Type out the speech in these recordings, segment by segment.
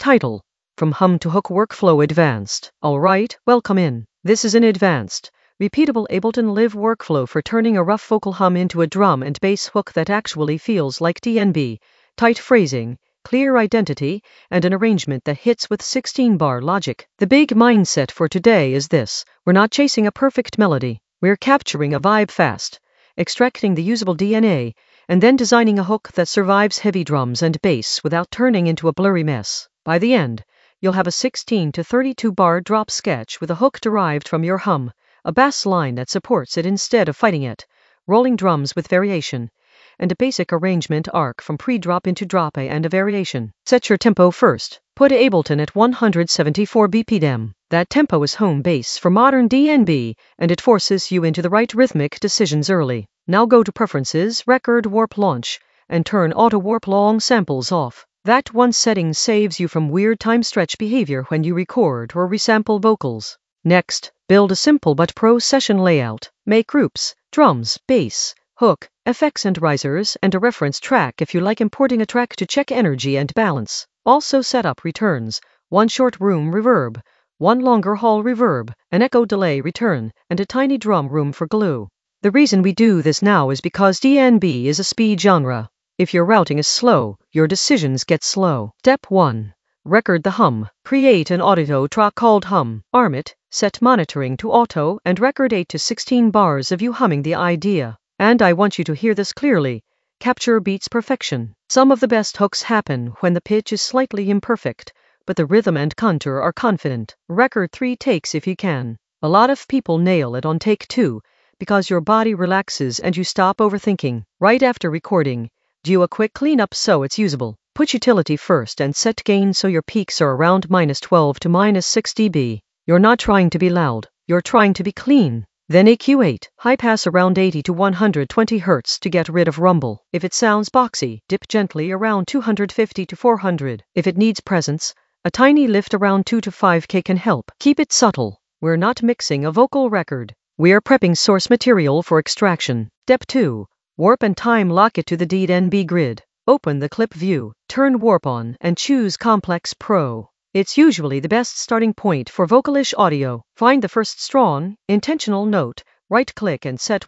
Title: From Hum to Hook Workflow Advanced. Alright, welcome in. This is an advanced, repeatable Ableton Live workflow for turning a rough vocal hum into a drum and bass hook that actually feels like DnB. Tight phrasing, clear identity, and an arrangement that hits with 16-bar logic. The big mindset for today is this: we're not chasing a perfect melody. We're capturing a vibe fast, extracting the usable DNA, and then designing a hook that survives heavy drums and bass without turning into a blurry mess. By the end, you'll have a 16 to 32 bar drop sketch with a hook derived from your hum, a bass line that supports it instead of fighting it, rolling drums with variation, and a basic arrangement arc from pre-drop into drop A and a variation. Set your tempo first. Put Ableton at 174 BPM. That tempo is home base for modern DnB, and it forces you into the right rhythmic decisions early. Now go to Preferences, Record Warp Launch, and turn Auto Warp Long Samples off. That one setting saves you from weird time stretch behavior when you record or resample vocals. Next, build a simple but pro session layout. Make groups, drums, bass, hook, effects and risers, and a reference track if you like importing a track to check energy and balance. Also set up returns, one short room reverb, one longer hall reverb, an echo delay return, and a tiny drum room for glue. The reason we do this now is because DnB is a speed genre. If your routing is slow, your decisions get slow. Step 1. Record the hum. Create an audio track called Hum. Arm it, set monitoring to auto, and record 8 to 16 bars of you humming the idea. And I want you to hear this clearly. Capture beats perfection. Some of the best hooks happen when the pitch is slightly imperfect, but the rhythm and contour are confident. Record 3 takes if you can. A lot of people nail it on take 2, because your body relaxes and you stop overthinking. Right after recording, do a quick cleanup so it's usable. Put utility first and set gain so your peaks are around -12 to -6 dB. You're not trying to be loud, you're trying to be clean. Then EQ 8, high pass around 80 to 120 Hz to get rid of rumble. If it sounds boxy, dip gently around 250 to 400. If it needs presence, a tiny lift around 2 to 5K can help. Keep it subtle. We're not mixing a vocal record. We're prepping source material for extraction. Step 2. Warp and time lock it to the DnB grid. Open the clip view, turn warp on, and choose Complex Pro. It's usually the best starting point for vocalish audio. Find the first strong, intentional note, right-click and set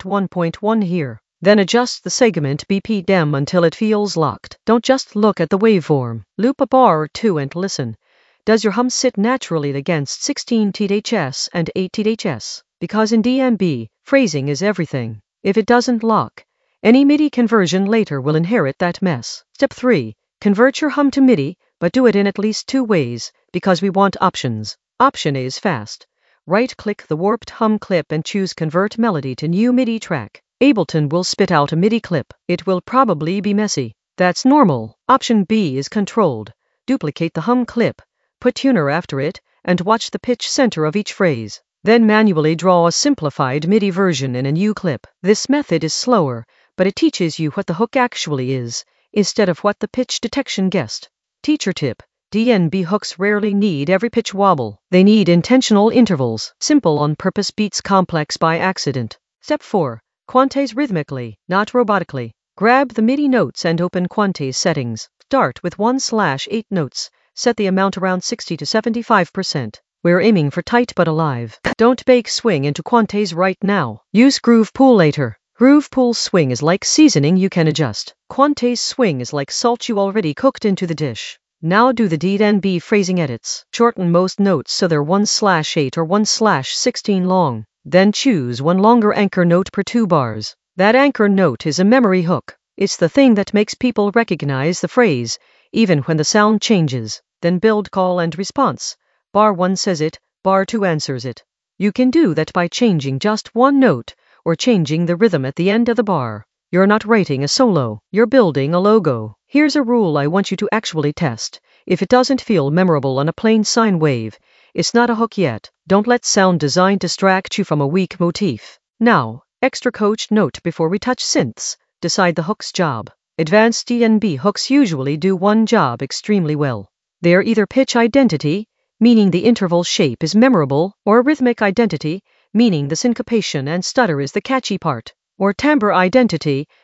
1.1.1 here. Then adjust the segment BPM until it feels locked. Don't just look at the waveform. Loop a bar or two and listen. Does your hum sit naturally against 16 THz and 8 THz? Because in DnB, phrasing is everything. If it doesn't lock, any MIDI conversion later will inherit that mess. Step 3. Convert your hum to MIDI, but do it in at least 2 ways, because we want options. Option A is fast. Right-click the warped hum clip and choose Convert Melody to New MIDI Track. Ableton will spit out a MIDI clip. It will probably be messy. That's normal. Option B is controlled. Duplicate the hum clip, put tuner after it, and watch the pitch center of each phrase. Then manually draw a simplified MIDI version in a new clip. This method is slower, but it teaches you what the hook actually is, instead of what the pitch detection guessed. Teacher tip: DnB hooks rarely need every pitch wobble. They need intentional intervals. Simple on purpose beats complex by accident. Step 4. Quantize rhythmically, not robotically. Grab the MIDI notes and open Quantize settings. Start with 1/8 notes. Set the amount around 60 to 75%. We're aiming for tight but alive. Don't bake swing into Quantize right now. Use Groove Pool later. Groove Pool swing is like seasoning you can adjust. Quantize swing is like salt you already cooked into the dish. Now do the DnB phrasing edits. Shorten most notes so they're 1/8 or 1/16 long. Then choose one longer anchor note per 2 bars. That anchor note is a memory hook. It's the thing that makes people recognize the phrase, even when the sound changes. Then build call and response. Bar 1 says it, bar 2 answers it. You can do that by changing just one note, or changing the rhythm at the end of the bar. You're not writing a solo, you're building a logo. Here's a rule I want you to actually test. If it doesn't feel memorable on a plain sine wave, it's not a hook yet. Don't let sound design distract you from a weak motif. Now, extra coached note before we touch synths. Decide the hook's job. Advanced DnB hooks usually do one job extremely well. They're either pitch identity, meaning the interval shape is memorable, or rhythmic identity, meaning the syncopation and stutter is the catchy part, or timbre identity,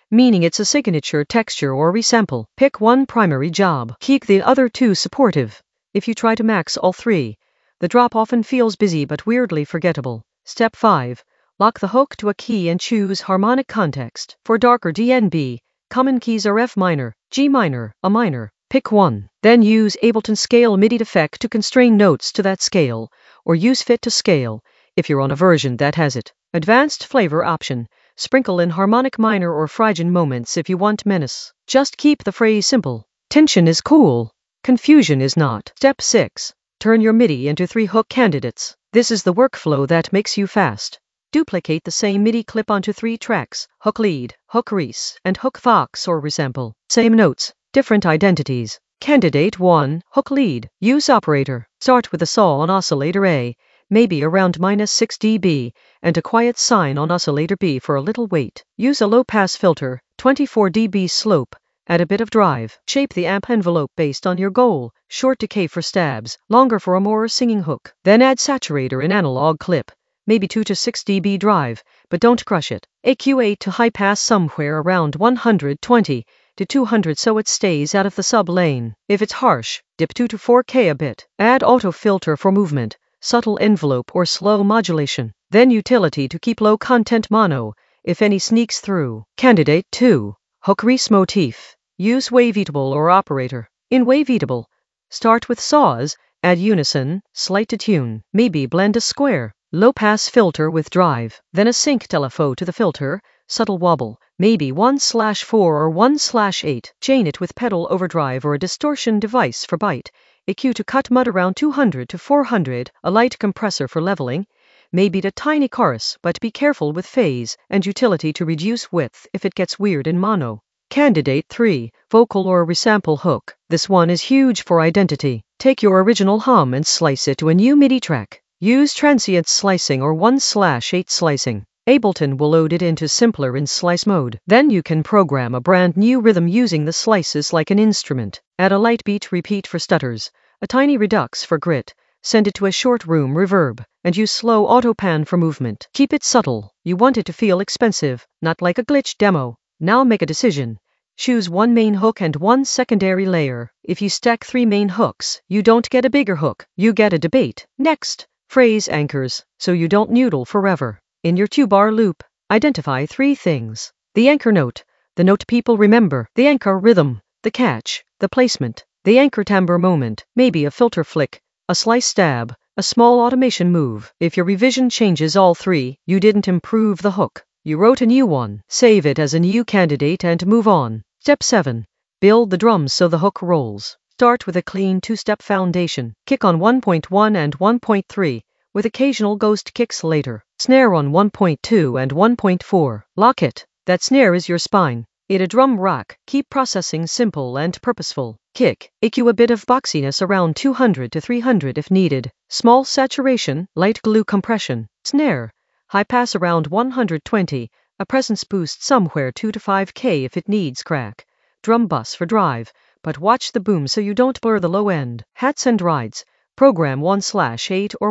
meaning it's a signature texture or resample. Pick one primary job. Keep the other two supportive. If you try to max all three, the drop often feels busy but weirdly forgettable. Step 5. Lock the hook to a key and choose harmonic context. For darker DNB, common keys are F minor, G minor, A minor. Pick one. Then use Ableton Scale MIDI effect to constrain notes to that scale, or use Fit to Scale if you're on a version that has it. Advanced flavor option. Sprinkle in harmonic minor or Phrygian moments if you want menace. Just keep the phrase simple. Tension is cool. Confusion is not. Step 6. Turn your MIDI into 3 hook candidates. This is the workflow that makes you fast. Duplicate the same MIDI clip onto 3 tracks, hook lead, hook res, and hook vox or resample. Same notes, different identities. Candidate 1, hook lead. Use operator. Start with a saw on oscillator A, maybe around -6 dB, and a quiet sine on oscillator B for a little weight. Use a low-pass filter, 24 dB slope. Add a bit of drive. Shape the amp envelope based on your goal. Short decay for stabs, longer for a more singing hook. Then add saturator in analog clip. Maybe 2 to 6 dB drive, but don't crush it. EQ8 to high pass somewhere around 120 to 200 so it stays out of the sub lane. If it's harsh, dip 2 to 4K a bit. Add auto filter for movement, subtle envelope or slow modulation. Then utility to keep low content mono, if any sneaks through. Candidate 2, hook res motif. Use Waveatable or operator. In Waveatable, start with saws, add unison, slight to tune, maybe blend a square. Low-pass filter with drive, then a sync telephoto to the filter, subtle wobble, maybe 1/4 or 1/8. Chain it with pedal overdrive or a distortion device for bite. EQ to cut mud around 200 to 400, a light compressor for leveling, maybe a tiny chorus, but be careful with phase, and utility to reduce width if it gets weird in mono. Candidate 3, vocal or resample hook. This one is huge for identity. Take your original hum and slice it to a new MIDI track. Use transient slicing or 1/8 slicing. Ableton will load it into simpler in slice mode. Then you can program a brand new rhythm using the slices like an instrument. Add a light beat repeat for stutters, a tiny redux for grit, send it to a short room reverb, and use slow auto pan for movement. Keep it subtle. You want it to feel expensive, not like a glitch demo. Now make a decision. Choose one main hook and one secondary layer. If you stack 3 main hooks, you don't get a bigger hook, you get a debate. Next. Phrase anchors, so you don't noodle forever. In your 2-bar loop, identify 3 things. The anchor note, the note people remember. The anchor rhythm, the catch, the placement. The anchor timbre moment, maybe a filter flick, a slice stab, a small automation move. If your revision changes all 3, you didn't improve the hook. You wrote a new one. Save it as a new candidate and move on. Step 7. Build the drums so the hook rolls. Start with a clean 2-step foundation. Kick on 1.1 and 1.3, with occasional ghost kicks later. Snare on 1.2 and 1.4. Lock it. That snare is your spine. In a drum rack, keep processing simple and purposeful. Kick. EQ a bit of boxiness around 200 to 300 if needed. Small saturation, light glue compression. Snare. High pass around 120. A presence boost somewhere 2 to 5K if it needs crack. Drum bus for drive. But watch the boom so you don't blur the low end. Hats and rides. Program 1/8 or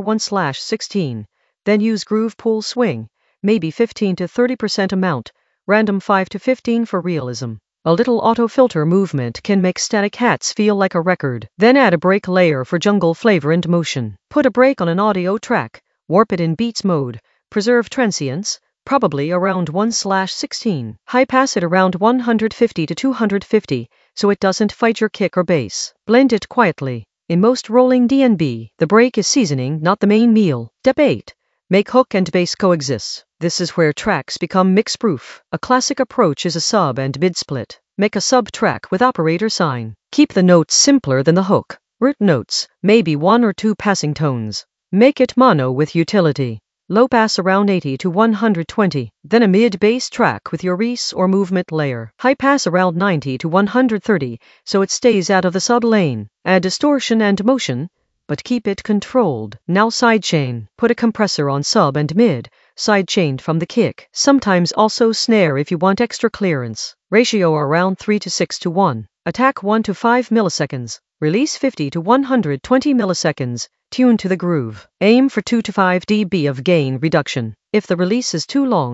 1/16. Then use groove pool swing, maybe 15 to 30% amount, random 5 to 15 for realism. A little auto filter movement can make static hats feel like a record. Then add a break layer for jungle flavor and motion. Put a break on an audio track, warp it in beats mode, preserve transients, probably around 1/16. High pass it around 150 to 250, so it doesn't fight your kick or bass. Blend it quietly. In most rolling DNB, the break is seasoning, not the main meal. Step 8. Make hook and bass coexist. This is where tracks become mix-proof. A classic approach is a sub and mid split. Make a sub track with operator sign. Keep the notes simpler than the hook. Root notes, maybe 1 or 2 passing tones. Make it mono with utility. Low pass around 80 to 120, then a mid-bass track with your res or movement layer. High pass around 90 to 130, so it stays out of the sub-lane. Add distortion and motion, but keep it controlled. Now sidechain. Put a compressor on sub and mid, sidechained from the kick. Sometimes also snare if you want extra clearance. Ratio around 3 to 6 to 1. Attack 1 to 5 milliseconds. Release 50 to 120 milliseconds. Tune to the groove. Aim for 2 to 5 dB of gain reduction. If the release is too long,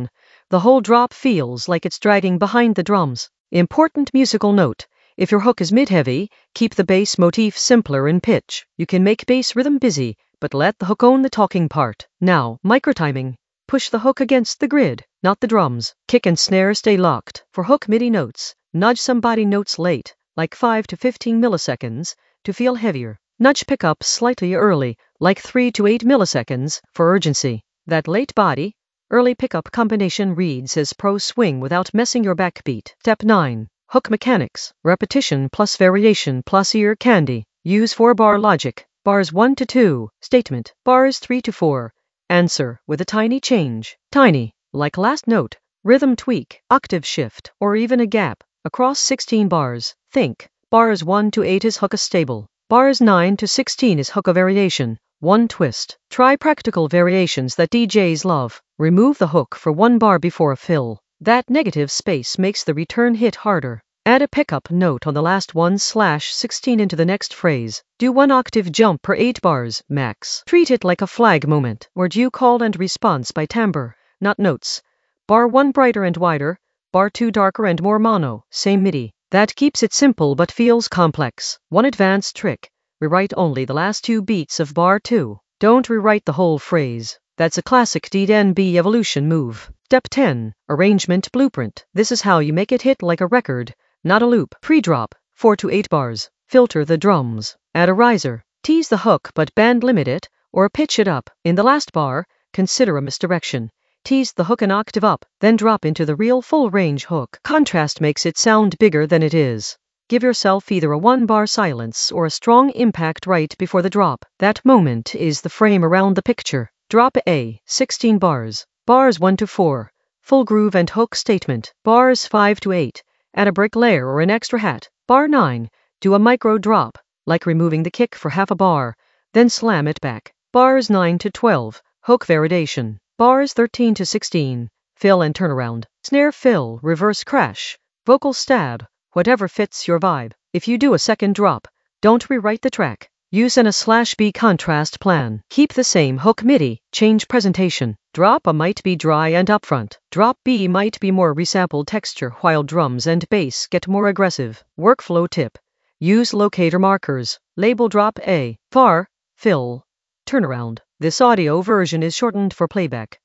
The whole drop feels like it's dragging behind the drums. Important musical note. If your hook is mid-heavy, keep the bass motif simpler in pitch. You can make bass rhythm busy, but let the hook own the talking part. Now, microtiming. Push the hook against the grid, not the drums. Kick and snare stay locked. For hook MIDI notes, nudge some body notes late, like 5 to 15 milliseconds, to feel heavier. Nudge pickup slightly early, like 3 to 8 milliseconds, for urgency. That late body, early pickup combination reads as pro swing without messing your backbeat. Step 9. Hook mechanics. Repetition plus variation plus ear candy. Use 4-bar logic. Bars 1 to 2. Statement. Bars 3 to 4. Answer with a tiny change. Tiny, like last note, rhythm tweak, octave shift, or even a gap. Across 16 bars. Think. Bars 1 to 8 is hook a stable. Bars 9 to 16 is hook a variation. One twist. Try practical variations that DJs love. Remove the hook for 1 bar before a fill. That negative space makes the return hit harder. Add a pickup note on the last 1/16 into the next phrase. Do 1 octave jump per 8 bars, max. Treat it like a flag moment, where due call and response by timbre, not notes. Bar 1 brighter and wider, bar 2 darker and more mono, same MIDI. That keeps it simple but feels complex. One advanced trick. Rewrite only the last 2 beats of bar 2. Don't rewrite the whole phrase. That's a classic DNB evolution move. Step 10. Arrangement blueprint. This is how you make it hit like a record, not a loop. Pre-drop, 4 to 8 bars. Filter the drums. Add a riser. Tease the hook but band limit it, or pitch it up. In the last bar, consider a misdirection. Tease the hook an octave up, then drop into the real full-range hook. Contrast makes it sound bigger than it is. Give yourself either a 1-bar silence or a strong impact right before the drop. That moment is the frame around the picture. Drop A, 16 bars. Bars 1 to 4. Full groove and hook statement. Bars 5 to 8. Add a brick layer or an extra hat. Bar 9. Do a micro drop, like removing the kick for half a bar, then slam it back. Bars 9 to 12. Hook variation. Bars 13 to 16. Fill and turnaround. Snare fill, reverse crash. Vocal stab. Whatever fits your vibe. If you do a second drop, don't rewrite the track. Use an A/B contrast plan. Keep the same hook MIDI, change presentation. Drop A might be dry and upfront. Drop B might be more resampled texture while drums and bass get more aggressive. Workflow tip. Use locator markers. Label drop A, far, fill, turnaround. This audio version is shortened for playback.